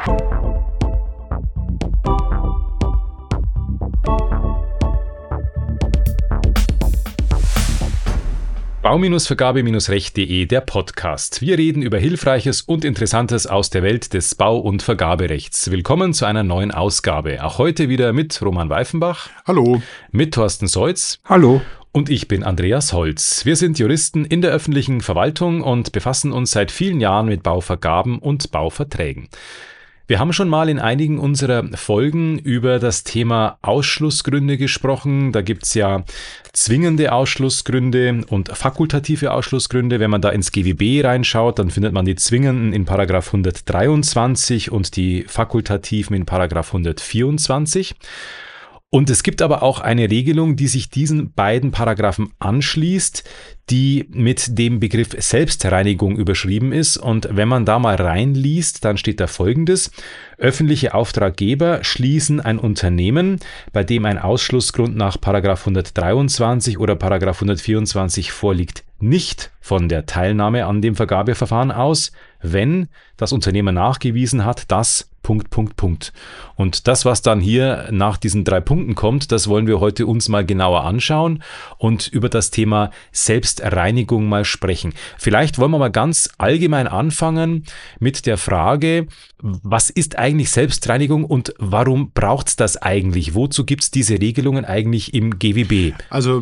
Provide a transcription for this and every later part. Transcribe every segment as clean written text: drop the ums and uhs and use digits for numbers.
Bau-Vergabe-Recht.de, der Podcast. Wir reden über Hilfreiches und Interessantes aus der Welt des Bau- und Vergaberechts. Willkommen zu einer neuen Ausgabe. Auch heute wieder mit Roman Weifenbach. Hallo. Mit Thorsten Seutz. Hallo. Und ich bin Andreas Holz. Wir sind Juristen in der öffentlichen Verwaltung und befassen uns seit vielen Jahren mit Bauvergaben und Bauverträgen. Wir haben schon mal in einigen unserer Folgen über das Thema Ausschlussgründe gesprochen. Da gibt's ja zwingende Ausschlussgründe und fakultative Ausschlussgründe. Wenn man da ins GWB reinschaut, dann findet man die zwingenden in Paragraph 123 und die fakultativen in Paragraph 124. Und es gibt aber auch eine Regelung, die sich diesen beiden Paragraphen anschließt, die mit dem Begriff Selbstreinigung überschrieben ist. Und wenn man da mal reinliest, dann steht da Folgendes: Öffentliche Auftraggeber schließen ein Unternehmen, bei dem ein Ausschlussgrund nach Paragraph 123 oder Paragraph 124 vorliegt, nicht von der Teilnahme an dem Vergabeverfahren aus, wenn das Unternehmen nachgewiesen hat, dass ... Und das, was dann hier nach diesen 3 Punkten kommt, das wollen wir heute uns mal genauer anschauen und über das Thema Selbstreinigung mal sprechen. Vielleicht wollen wir mal ganz allgemein anfangen mit der Frage, was ist eigentlich Selbstreinigung und warum braucht es das eigentlich? Wozu gibt es diese Regelungen eigentlich im GWB? Also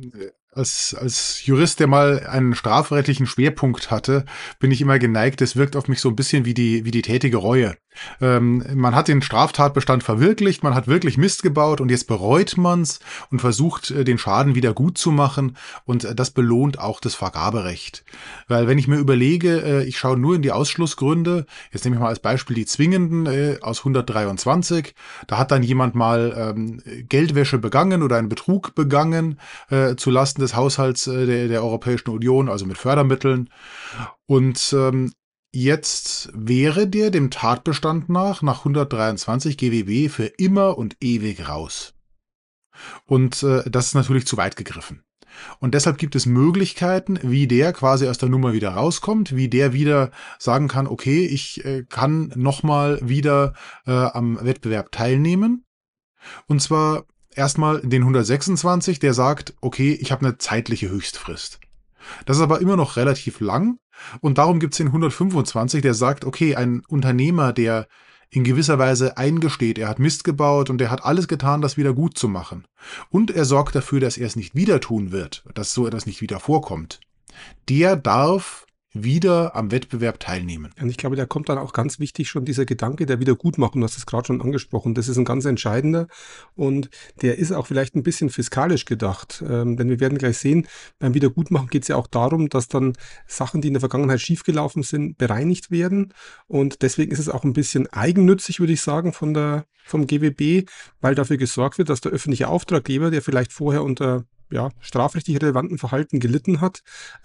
als Jurist, der mal einen strafrechtlichen Schwerpunkt hatte, bin ich immer geneigt, es wirkt auf mich so ein bisschen wie die tätige Reue. Man hat den Straftatbestand verwirklicht, man hat wirklich Mist gebaut und jetzt bereut man's und versucht, den Schaden wieder gut zu machen, und das belohnt auch das Vergaberecht. Weil wenn ich mir überlege, ich schaue nur in die Ausschlussgründe, jetzt nehme ich mal als Beispiel die zwingenden aus 123, da hat dann jemand mal Geldwäsche begangen oder einen Betrug begangen zulasten des Haushalts der Europäischen Union, also mit Fördermitteln, und jetzt wäre der dem Tatbestand nach 123 GWB für immer und ewig raus. Und das ist natürlich zu weit gegriffen. Und deshalb gibt es Möglichkeiten, wie der quasi aus der Nummer wieder rauskommt, wie der wieder sagen kann, okay, ich kann nochmal wieder am Wettbewerb teilnehmen. Und zwar erstmal den 126, der sagt, okay, ich habe eine zeitliche Höchstfrist. Das ist aber immer noch relativ lang, und darum gibt es den 125, der sagt, okay, ein Unternehmer, der in gewisser Weise eingesteht, er hat Mist gebaut und er hat alles getan, das wieder gut zu machen, und er sorgt dafür, dass er es nicht wieder tun wird, dass so etwas nicht wieder vorkommt, der darf wieder am Wettbewerb teilnehmen. Und ich glaube, da kommt dann auch ganz wichtig schon dieser Gedanke der Wiedergutmachung. Du hast es gerade schon angesprochen. Das ist ein ganz entscheidender, und der ist auch vielleicht ein bisschen fiskalisch gedacht. Denn wir werden gleich sehen, beim Wiedergutmachen geht es ja auch darum, dass dann Sachen, die in der Vergangenheit schiefgelaufen sind, bereinigt werden. Und deswegen ist es auch ein bisschen eigennützig, würde ich sagen, vom GWB, weil dafür gesorgt wird, dass der öffentliche Auftraggeber, der vielleicht vorher unter strafrechtlich relevanten Verhalten gelitten hat,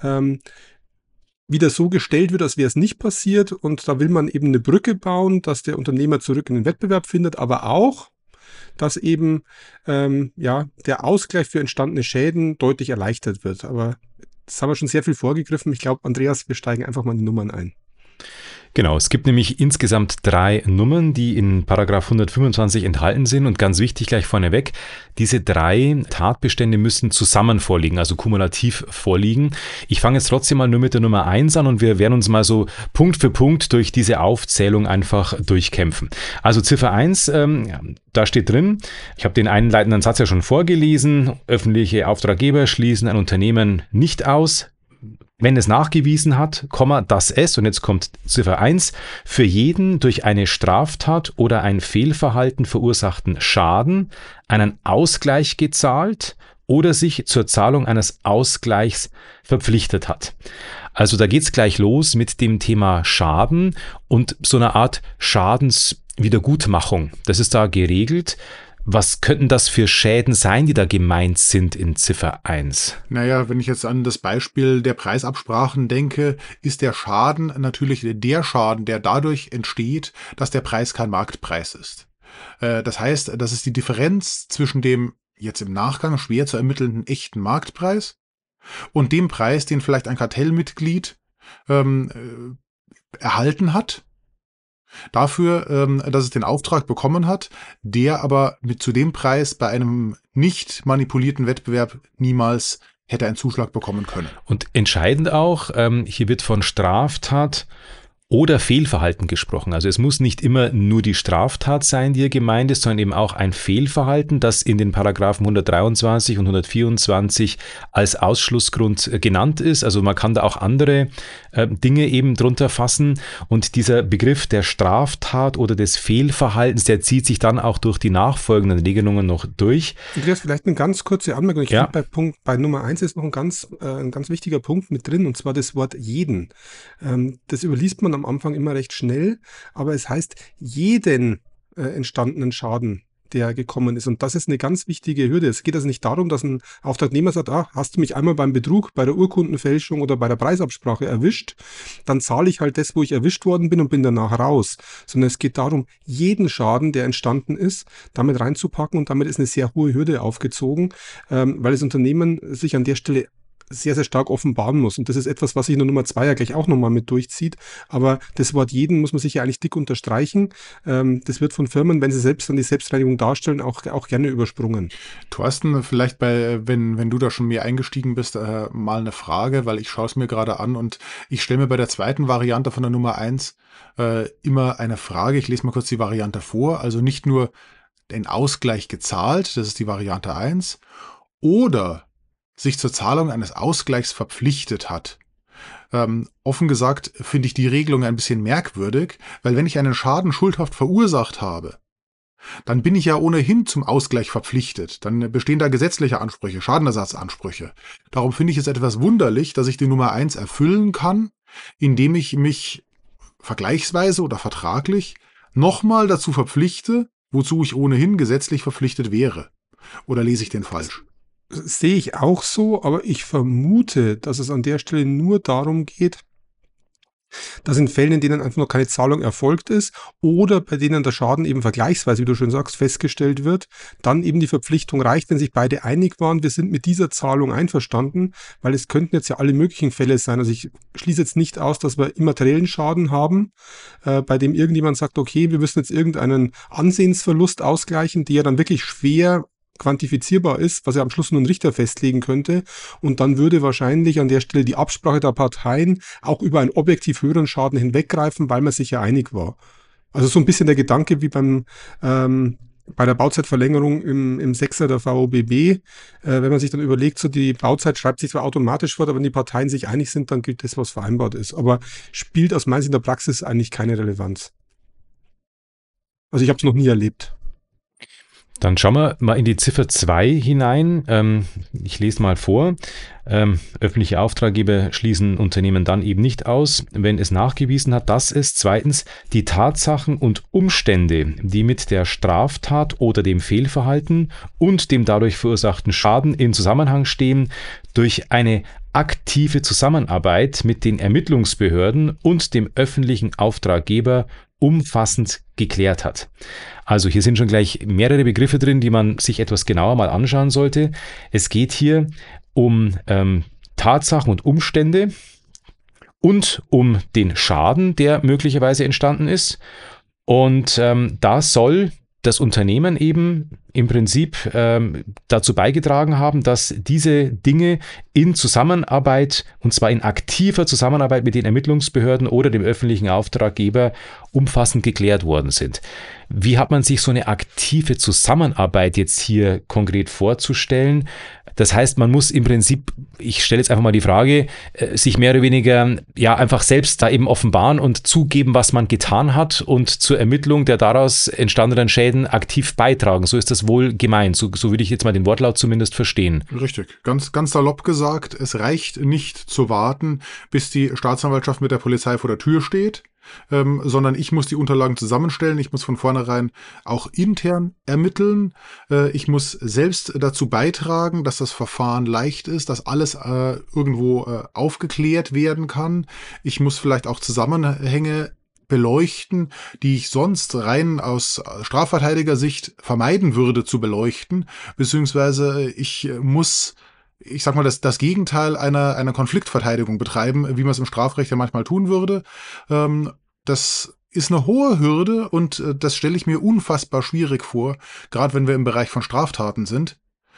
wieder so gestellt wird, als wäre es nicht passiert, und da will man eben eine Brücke bauen, dass der Unternehmer zurück in den Wettbewerb findet, aber auch, dass eben der Ausgleich für entstandene Schäden deutlich erleichtert wird. Aber das haben wir schon sehr viel vorgegriffen. Ich glaube, Andreas, wir steigen einfach mal in die Nummern ein. Genau, es gibt nämlich insgesamt 3 Nummern, die in Paragraph 125 enthalten sind, und ganz wichtig gleich vorneweg, diese 3 Tatbestände müssen zusammen vorliegen, also kumulativ vorliegen. Ich fange jetzt trotzdem mal nur mit der Nummer 1 an, und wir werden uns mal so Punkt für Punkt durch diese Aufzählung einfach durchkämpfen. Also Ziffer 1, da steht drin, ich habe den einleitenden Satz ja schon vorgelesen, öffentliche Auftraggeber schließen ein Unternehmen nicht aus, wenn es nachgewiesen hat, dass es, und jetzt kommt Ziffer 1, für jeden durch eine Straftat oder ein Fehlverhalten verursachten Schaden einen Ausgleich gezahlt oder sich zur Zahlung eines Ausgleichs verpflichtet hat. Also da geht's gleich los mit dem Thema Schaden und so einer Art Schadenswiedergutmachung. Das ist da geregelt. Was könnten das für Schäden sein, die da gemeint sind in Ziffer 1? Naja, wenn ich jetzt an das Beispiel der Preisabsprachen denke, ist der Schaden natürlich der Schaden, der dadurch entsteht, dass der Preis kein Marktpreis ist. Das heißt, das ist die Differenz zwischen dem jetzt im Nachgang schwer zu ermittelnden echten Marktpreis und dem Preis, den vielleicht ein Kartellmitglied erhalten hat. Dafür, dass es den Auftrag bekommen hat, der aber zu dem Preis bei einem nicht manipulierten Wettbewerb niemals hätte einen Zuschlag bekommen können. Und entscheidend auch, hier wird von Straftat oder Fehlverhalten gesprochen. Also es muss nicht immer nur die Straftat sein, die hier gemeint ist, sondern eben auch ein Fehlverhalten, das in den Paragraphen 123 und 124 als Ausschlussgrund genannt ist. Also man kann da auch andere Dinge eben drunter fassen. Und dieser Begriff der Straftat oder des Fehlverhaltens, der zieht sich dann auch durch die nachfolgenden Regelungen noch durch. Andreas, vielleicht eine ganz kurze Anmerkung. Ich Ja. finde, bei Nummer 1 ist noch ein ganz wichtiger Punkt mit drin, und zwar das Wort jeden. Das überliest man am Anfang immer recht schnell, aber es heißt jeden entstandenen Schaden, der gekommen ist. Und das ist eine ganz wichtige Hürde. Es geht also nicht darum, dass ein Auftragnehmer sagt, hast du mich einmal beim Betrug, bei der Urkundenfälschung oder bei der Preisabsprache erwischt, dann zahle ich halt das, wo ich erwischt worden bin und bin danach raus. Sondern es geht darum, jeden Schaden, der entstanden ist, damit reinzupacken, und damit ist eine sehr hohe Hürde aufgezogen, weil das Unternehmen sich an der Stelle sehr, sehr stark offenbaren muss. Und das ist etwas, was sich in der Nummer 2 ja gleich auch nochmal mit durchzieht. Aber das Wort jeden muss man sich ja eigentlich dick unterstreichen. Das wird von Firmen, wenn sie selbst dann die Selbstreinigung darstellen, auch gerne übersprungen. Thorsten, vielleicht wenn du da schon mehr eingestiegen bist, mal eine Frage, weil ich schaue es mir gerade an und ich stelle mir bei der zweiten Variante von der Nummer 1 immer eine Frage. Ich lese mal kurz die Variante vor. Also nicht nur den Ausgleich gezahlt, das ist die Variante 1, oder sich zur Zahlung eines Ausgleichs verpflichtet hat. Offen gesagt finde ich die Regelung ein bisschen merkwürdig, weil wenn ich einen Schaden schuldhaft verursacht habe, dann bin ich ja ohnehin zum Ausgleich verpflichtet. Dann bestehen da gesetzliche Ansprüche, Schadenersatzansprüche. Darum finde ich es etwas wunderlich, dass ich die Nummer 1 erfüllen kann, indem ich mich vergleichsweise oder vertraglich nochmal dazu verpflichte, wozu ich ohnehin gesetzlich verpflichtet wäre. Oder lese ich den falsch? Sehe ich auch so, aber ich vermute, dass es an der Stelle nur darum geht, dass in Fällen, in denen einfach noch keine Zahlung erfolgt ist oder bei denen der Schaden eben vergleichsweise, wie du schon sagst, festgestellt wird, dann eben die Verpflichtung reicht, wenn sich beide einig waren, wir sind mit dieser Zahlung einverstanden, weil es könnten jetzt ja alle möglichen Fälle sein. Also ich schließe jetzt nicht aus, dass wir immateriellen Schaden haben, bei dem irgendjemand sagt, okay, wir müssen jetzt irgendeinen Ansehensverlust ausgleichen, der dann wirklich schwer quantifizierbar ist, was ja am Schluss nur ein Richter festlegen könnte, und dann würde wahrscheinlich an der Stelle die Absprache der Parteien auch über einen objektiv höheren Schaden hinweggreifen, weil man sich ja einig war. Also so ein bisschen der Gedanke wie bei der Bauzeitverlängerung im 6er der VOBB, wenn man sich dann überlegt, so die Bauzeit schreibt sich zwar automatisch fort, aber wenn die Parteien sich einig sind, dann gilt das, was vereinbart ist. Aber spielt aus meiner Sicht in der Praxis eigentlich keine Relevanz. Also ich habe es noch nie erlebt. Dann schauen wir mal in die Ziffer 2 hinein. Ich lese mal vor. Öffentliche Auftraggeber schließen Unternehmen dann eben nicht aus, wenn es nachgewiesen hat, dass es zweitens die Tatsachen und Umstände, die mit der Straftat oder dem Fehlverhalten und dem dadurch verursachten Schaden in Zusammenhang stehen, durch eine aktive Zusammenarbeit mit den Ermittlungsbehörden und dem öffentlichen Auftraggeber umfassend geklärt hat. Also hier sind schon gleich mehrere Begriffe drin, die man sich etwas genauer mal anschauen sollte. Es geht hier um Tatsachen und Umstände und um den Schaden, der möglicherweise entstanden ist. Und da soll das Unternehmen eben im Prinzip dazu beigetragen haben, dass diese Dinge in Zusammenarbeit, und zwar in aktiver Zusammenarbeit mit den Ermittlungsbehörden oder dem öffentlichen Auftraggeber, umfassend geklärt worden sind. Wie hat man sich so eine aktive Zusammenarbeit jetzt hier konkret vorzustellen? Das heißt, man muss im Prinzip, ich stelle jetzt einfach mal die Frage, sich mehr oder weniger ja einfach selbst da eben offenbaren und zugeben, was man getan hat, und zur Ermittlung der daraus entstandenen Schäden aktiv beitragen. So ist das wohl gemeint. So würde ich jetzt mal den Wortlaut zumindest verstehen. Richtig. Ganz, ganz salopp gesagt, es reicht nicht zu warten, bis die Staatsanwaltschaft mit der Polizei vor der Tür steht, sondern ich muss die Unterlagen zusammenstellen. Ich muss von vornherein auch intern ermitteln. Ich muss selbst dazu beitragen, dass das Verfahren leicht ist, dass alles irgendwo aufgeklärt werden kann. Ich muss vielleicht auch Zusammenhänge beleuchten, die ich sonst rein aus Strafverteidigersicht vermeiden würde zu beleuchten, beziehungsweise ich muss, ich sag mal, das Gegenteil einer Konfliktverteidigung betreiben, wie man es im Strafrecht ja manchmal tun würde. Das ist eine hohe Hürde und das stelle ich mir unfassbar schwierig vor, gerade wenn wir im Bereich von Straftaten sind,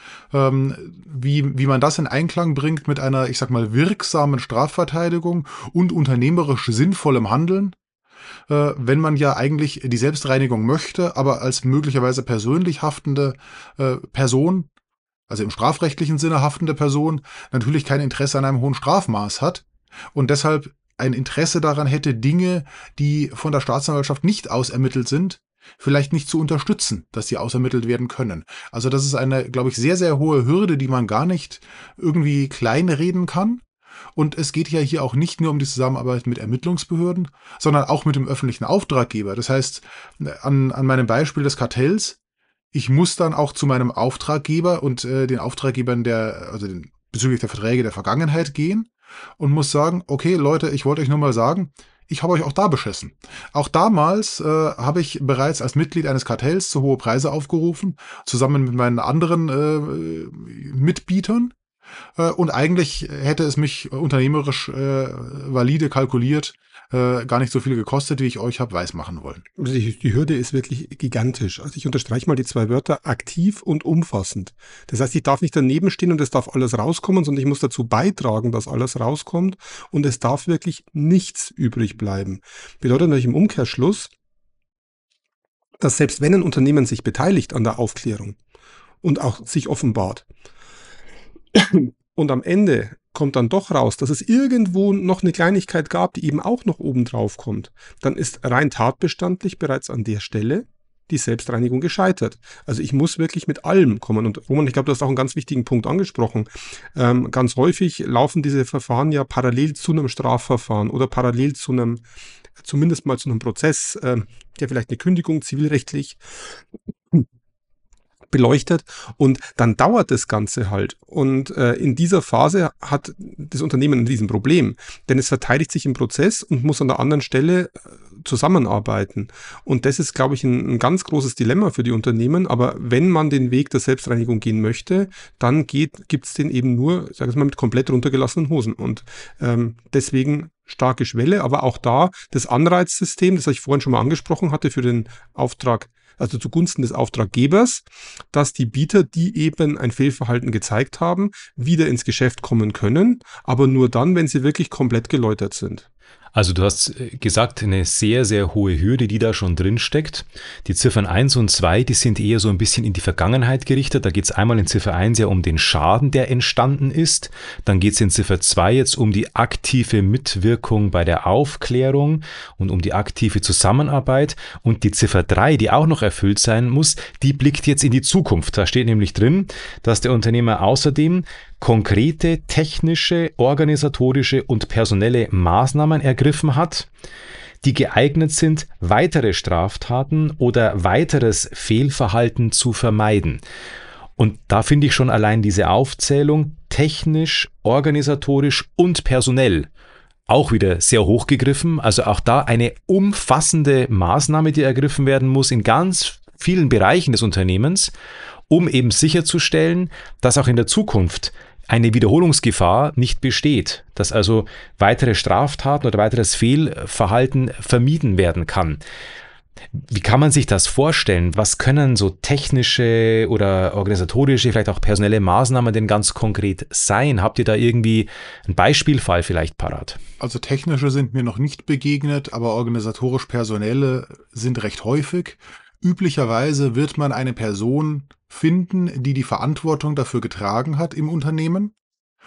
wie man das in Einklang bringt mit einer, ich sag mal, wirksamen Strafverteidigung und unternehmerisch sinnvollem Handeln, wenn man ja eigentlich die Selbstreinigung möchte, aber als möglicherweise persönlich haftende Person, also im strafrechtlichen Sinne haftende Person, natürlich kein Interesse an einem hohen Strafmaß hat und deshalb ein Interesse daran hätte, Dinge, die von der Staatsanwaltschaft nicht ausermittelt sind, vielleicht nicht zu unterstützen, dass sie ausermittelt werden können. Also das ist eine, glaube ich, sehr, sehr hohe Hürde, die man gar nicht irgendwie kleinreden kann. Und es geht ja hier auch nicht nur um die Zusammenarbeit mit Ermittlungsbehörden, sondern auch mit dem öffentlichen Auftraggeber. Das heißt, an meinem Beispiel des Kartells, ich muss dann auch zu meinem Auftraggeber und den Auftraggebern bezüglich der Verträge der Vergangenheit gehen und muss sagen, okay, Leute, ich wollte euch nur mal sagen, ich habe euch auch da beschissen. Auch damals habe ich bereits als Mitglied eines Kartells zu hohe Preise aufgerufen, zusammen mit meinen anderen Mitbietern. Und eigentlich hätte es mich unternehmerisch valide kalkuliert gar nicht so viel gekostet, wie ich euch habe weismachen wollen. Also die Hürde ist wirklich gigantisch. Also ich unterstreiche mal die 2 Wörter, aktiv und umfassend. Das heißt, ich darf nicht daneben stehen und es darf alles rauskommen, sondern ich muss dazu beitragen, dass alles rauskommt und es darf wirklich nichts übrig bleiben. Bedeutet natürlich im Umkehrschluss, dass selbst wenn ein Unternehmen sich beteiligt an der Aufklärung und auch sich offenbart, und am Ende kommt dann doch raus, dass es irgendwo noch eine Kleinigkeit gab, die eben auch noch oben drauf kommt, dann ist rein tatbestandlich bereits an der Stelle die Selbstreinigung gescheitert. Also ich muss wirklich mit allem kommen. Und Roman, ich glaube, du hast auch einen ganz wichtigen Punkt angesprochen. Ganz häufig laufen diese Verfahren ja parallel zu einem Strafverfahren oder parallel zu einem, zumindest mal zu einem Prozess, der vielleicht eine Kündigung zivilrechtlich beleuchtet und dann dauert das Ganze halt. Und in dieser Phase hat das Unternehmen ein Riesenproblem, denn es verteidigt sich im Prozess und muss an der anderen Stelle zusammenarbeiten. Und das ist, glaube ich, ein ganz großes Dilemma für die Unternehmen. Aber wenn man den Weg der Selbstreinigung gehen möchte, dann gibt es den eben nur, sag ich mal, mit komplett runtergelassenen Hosen. Und deswegen starke Schwelle, aber auch da das Anreizsystem, das ich vorhin schon mal angesprochen hatte, für den Auftrag, also zugunsten des Auftraggebers, dass die Bieter, die eben ein Fehlverhalten gezeigt haben, wieder ins Geschäft kommen können, aber nur dann, wenn sie wirklich komplett geläutert sind. Also du hast gesagt, eine sehr, sehr hohe Hürde, die da schon drin steckt. Die Ziffern 1 und 2, die sind eher so ein bisschen in die Vergangenheit gerichtet. Da geht es einmal in Ziffer 1 ja um den Schaden, der entstanden ist. Dann geht es in Ziffer 2 jetzt um die aktive Mitwirkung bei der Aufklärung und um die aktive Zusammenarbeit. Und die Ziffer 3, die auch noch erfüllt sein muss, die blickt jetzt in die Zukunft. Da steht nämlich drin, dass der Unternehmer außerdem konkrete technische, organisatorische und personelle Maßnahmen ergriffen hat, die geeignet sind, weitere Straftaten oder weiteres Fehlverhalten zu vermeiden. Und da finde ich schon allein diese Aufzählung technisch, organisatorisch und personell auch wieder sehr hochgegriffen. Also auch da eine umfassende Maßnahme, die ergriffen werden muss in ganz vielen Bereichen des Unternehmens, um eben sicherzustellen, dass auch in der Zukunft eine Wiederholungsgefahr nicht besteht, dass also weitere Straftaten oder weiteres Fehlverhalten vermieden werden kann. Wie kann man sich das vorstellen? Was können so technische oder organisatorische, vielleicht auch personelle Maßnahmen denn ganz konkret sein? Habt ihr da irgendwie einen Beispielfall vielleicht parat? Also technische sind mir noch nicht begegnet, aber organisatorisch-personelle sind recht häufig. Üblicherweise wird man eine Person finden, die die Verantwortung dafür getragen hat im Unternehmen.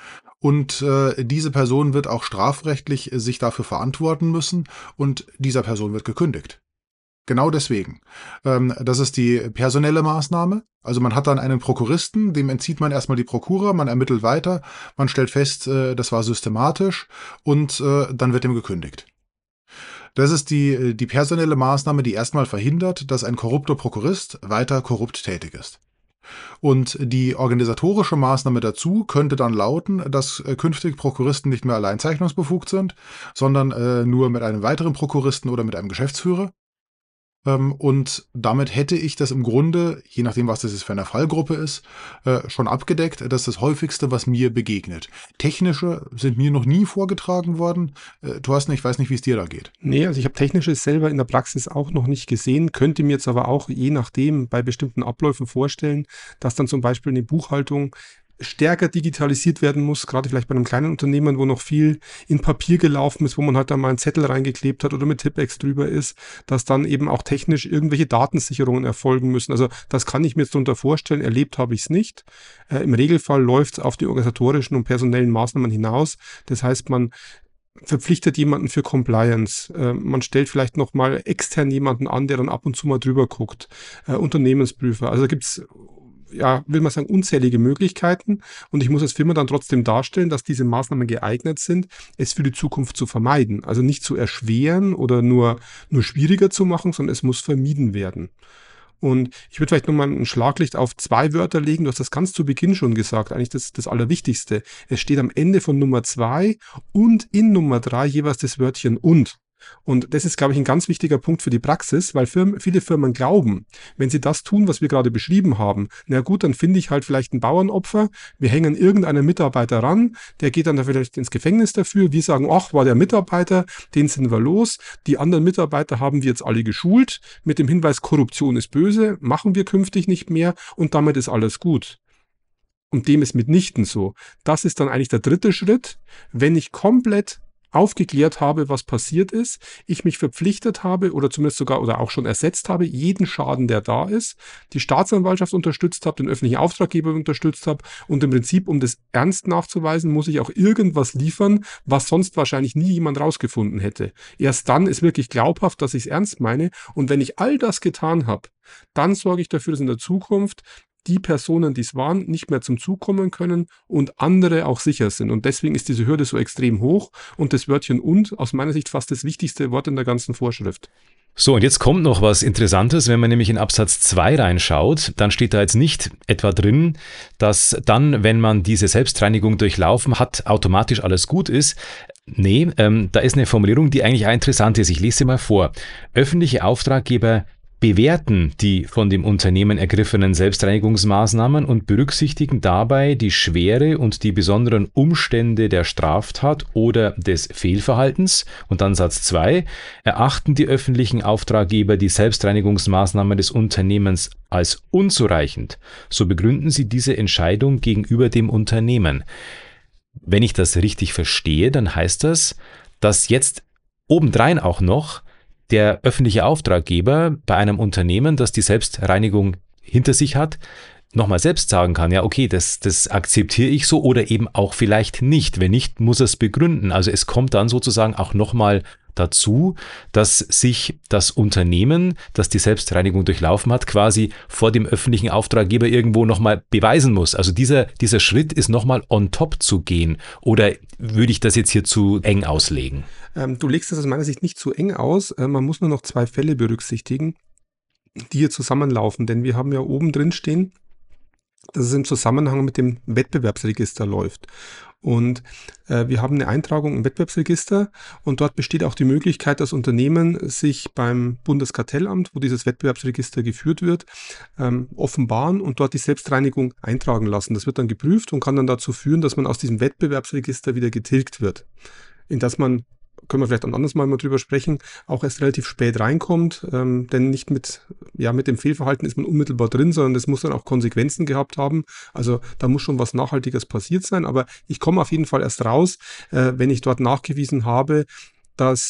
Und diese Person wird auch strafrechtlich sich dafür verantworten müssen und dieser Person wird gekündigt. Genau deswegen. Das ist die personelle Maßnahme. Also man hat dann einen Prokuristen, dem entzieht man erstmal die Prokura, man ermittelt weiter, man stellt fest, das war systematisch und dann wird ihm gekündigt. Das ist die personelle Maßnahme, die erstmal verhindert, dass ein korrupter Prokurist weiter korrupt tätig ist. Und die organisatorische Maßnahme dazu könnte dann lauten, dass künftig Prokuristen nicht mehr allein zeichnungsbefugt sind, sondern nur mit einem weiteren Prokuristen oder mit einem Geschäftsführer. Und damit hätte ich das im Grunde, je nachdem, was das jetzt für eine Fallgruppe ist, schon abgedeckt. Das ist das Häufigste, was mir begegnet. Technische sind mir noch nie vorgetragen worden. Thorsten, ich weiß nicht, wie es dir da geht. Nee, also ich habe Technisches selber in der Praxis auch noch nicht gesehen, könnte mir jetzt aber auch je nachdem bei bestimmten Abläufen vorstellen, dass dann zum Beispiel eine Buchhaltung stärker digitalisiert werden muss, gerade vielleicht bei einem kleinen Unternehmen, wo noch viel in Papier gelaufen ist, wo man halt da mal einen Zettel reingeklebt hat oder mit Tippex drüber ist, dass dann eben auch technisch irgendwelche Datensicherungen erfolgen müssen. Also das kann ich mir jetzt darunter vorstellen, erlebt habe ich es nicht. Im Regelfall läuft es auf die organisatorischen und personellen Maßnahmen hinaus. Das heißt, man verpflichtet jemanden für Compliance. Man stellt vielleicht noch mal extern jemanden an, der dann ab und zu mal drüber guckt. Unternehmensprüfer. Also gibt's, ja, will man sagen, unzählige Möglichkeiten. Und ich muss als Firma dann trotzdem darstellen, dass diese Maßnahmen geeignet sind, es für die Zukunft zu vermeiden. Also nicht zu erschweren oder nur schwieriger zu machen, sondern es muss vermieden werden. Und ich würde vielleicht nochmal ein Schlaglicht auf 2 Wörter legen. Du hast das ganz zu Beginn schon gesagt, eigentlich das Allerwichtigste. Es steht am Ende von Nummer 2 und in Nummer 3 jeweils das Wörtchen und. Und das ist, glaube ich, ein ganz wichtiger Punkt für die Praxis, weil viele Firmen glauben, wenn sie das tun, was wir gerade beschrieben haben, na gut, dann finde ich halt vielleicht ein Bauernopfer, wir hängen irgendeinen Mitarbeiter ran, der geht dann da vielleicht ins Gefängnis dafür, wir sagen, ach, war der Mitarbeiter, den sind wir los, die anderen Mitarbeiter haben wir jetzt alle geschult, mit dem Hinweis, Korruption ist böse, machen wir künftig nicht mehr und damit ist alles gut. Und dem ist mitnichten so. Das ist dann eigentlich der 3. Schritt, wenn ich komplett aufgeklärt habe, was passiert ist, ich mich verpflichtet habe oder zumindest sogar oder auch schon ersetzt habe, jeden Schaden, der da ist, die Staatsanwaltschaft unterstützt habe, den öffentlichen Auftraggeber unterstützt habe und im Prinzip, um das ernst nachzuweisen, muss ich auch irgendwas liefern, was sonst wahrscheinlich nie jemand rausgefunden hätte. Erst dann ist wirklich glaubhaft, dass ich es ernst meine und wenn ich all das getan habe, dann sorge ich dafür, dass in der Zukunft die Personen, die es waren, nicht mehr zum Zug kommen können und andere auch sicher sind. Und deswegen ist diese Hürde so extrem hoch und das Wörtchen und aus meiner Sicht fast das wichtigste Wort in der ganzen Vorschrift. So, und jetzt kommt noch was Interessantes, wenn man nämlich in Absatz 2 reinschaut, dann steht da jetzt nicht etwa drin, dass dann, wenn man diese Selbstreinigung durchlaufen hat, automatisch alles gut ist. Nee, da ist eine Formulierung, die eigentlich auch interessant ist. Ich lese sie mal vor. Öffentliche Auftraggeber bewerten die von dem Unternehmen ergriffenen Selbstreinigungsmaßnahmen und berücksichtigen dabei die Schwere und die besonderen Umstände der Straftat oder des Fehlverhaltens. Und dann Satz 2, erachten die öffentlichen Auftraggeber die Selbstreinigungsmaßnahmen des Unternehmens als unzureichend, so begründen sie diese Entscheidung gegenüber dem Unternehmen. Wenn ich das richtig verstehe, dann heißt das, dass jetzt obendrein auch noch der öffentliche Auftraggeber bei einem Unternehmen, das die Selbstreinigung hinter sich hat, nochmal selbst sagen kann, ja okay, das akzeptiere ich so oder eben auch vielleicht nicht. Wenn nicht, muss er es begründen. Also es kommt dann sozusagen auch nochmal dazu, dass sich das Unternehmen, das die Selbstreinigung durchlaufen hat, quasi vor dem öffentlichen Auftraggeber irgendwo nochmal beweisen muss. Also dieser Schritt ist nochmal on top zu gehen. Oder würde ich das jetzt hier zu eng auslegen? Du legst das aus meiner Sicht nicht zu eng aus. Man muss nur noch 2 Fälle berücksichtigen, die hier zusammenlaufen. Denn wir haben ja oben drin stehen, dass es im Zusammenhang mit dem Wettbewerbsregister läuft. Und wir haben eine Eintragung im Wettbewerbsregister und dort besteht auch die Möglichkeit, dass Unternehmen sich beim Bundeskartellamt, wo dieses Wettbewerbsregister geführt wird, offenbaren und dort die Selbstreinigung eintragen lassen. Das wird dann geprüft und kann dann dazu führen, dass man aus diesem Wettbewerbsregister wieder getilgt wird. In das man, können wir vielleicht ein anderes Mal drüber sprechen, auch erst relativ spät reinkommt, denn nicht mit dem Fehlverhalten ist man unmittelbar drin, sondern das muss dann auch Konsequenzen gehabt haben. Also da muss schon was Nachhaltiges passiert sein, aber ich komme auf jeden Fall erst raus, wenn ich dort nachgewiesen habe, dass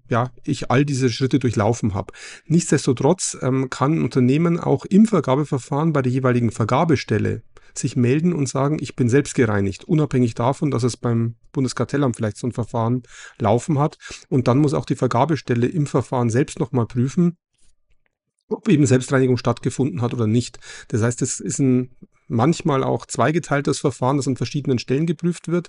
ich all diese Schritte durchlaufen habe. Nichtsdestotrotz kann ein Unternehmen auch im Vergabeverfahren bei der jeweiligen Vergabestelle sich melden und sagen, ich bin selbst gereinigt, unabhängig davon, dass es beim Bundeskartellamt vielleicht so ein Verfahren laufen hat. Und dann muss auch die Vergabestelle im Verfahren selbst nochmal prüfen, ob eben Selbstreinigung stattgefunden hat oder nicht. Das heißt, es ist ein manchmal auch zweigeteiltes Verfahren, das an verschiedenen Stellen geprüft wird.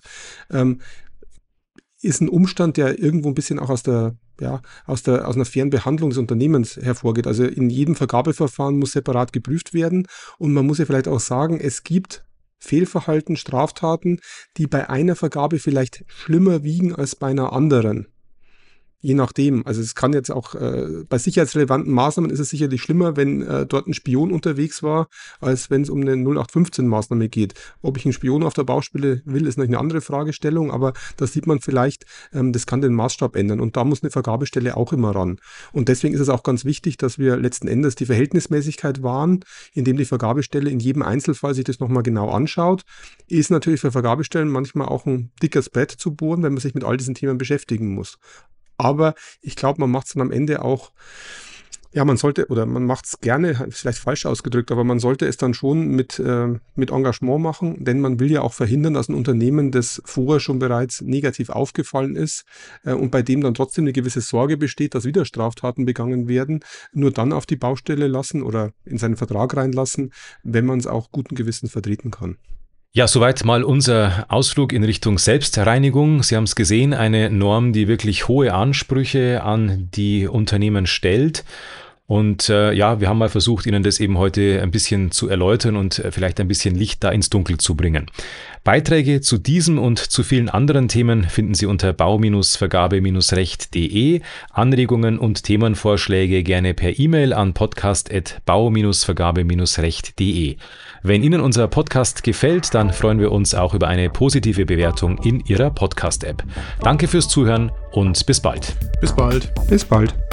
Ist ein Umstand, der irgendwo ein bisschen auch aus einer fairen Behandlung des Unternehmens hervorgeht. Also in jedem Vergabeverfahren muss separat geprüft werden und man muss ja vielleicht auch sagen, es gibt Fehlverhalten, Straftaten, die bei einer Vergabe vielleicht schlimmer wiegen als bei einer anderen. Je nachdem. Also es kann jetzt auch, bei sicherheitsrelevanten Maßnahmen ist es sicherlich schlimmer, wenn dort ein Spion unterwegs war, als wenn es um eine 0815-Maßnahme geht. Ob ich einen Spion auf der Baustelle will, ist noch eine andere Fragestellung, aber da sieht man vielleicht, das kann den Maßstab ändern und da muss eine Vergabestelle auch immer ran. Und deswegen ist es auch ganz wichtig, dass wir letzten Endes die Verhältnismäßigkeit wahren, indem die Vergabestelle in jedem Einzelfall sich das nochmal genau anschaut. Ist natürlich für Vergabestellen manchmal auch ein dickes Brett zu bohren, wenn man sich mit all diesen Themen beschäftigen muss. Aber ich glaube, man macht es dann am Ende auch, ja, man macht es gerne, vielleicht falsch ausgedrückt, aber man sollte es dann schon mit Engagement machen, denn man will ja auch verhindern, dass ein Unternehmen, das vorher schon bereits negativ aufgefallen ist und bei dem dann trotzdem eine gewisse Sorge besteht, dass wieder Straftaten begangen werden, nur dann auf die Baustelle lassen oder in seinen Vertrag reinlassen, wenn man es auch guten Gewissens vertreten kann. Ja, soweit mal unser Ausflug in Richtung Selbstreinigung. Sie haben es gesehen, eine Norm, die wirklich hohe Ansprüche an die Unternehmen stellt. Und ja, wir haben mal versucht, Ihnen das eben heute ein bisschen zu erläutern und vielleicht ein bisschen Licht da ins Dunkel zu bringen. Beiträge zu diesem und zu vielen anderen Themen finden Sie unter bau-vergabe-recht.de. Anregungen und Themenvorschläge gerne per E-Mail an podcast@bau-vergabe-recht.de. Wenn Ihnen unser Podcast gefällt, dann freuen wir uns auch über eine positive Bewertung in Ihrer Podcast-App. Danke fürs Zuhören und bis bald. Bis bald. Bis bald.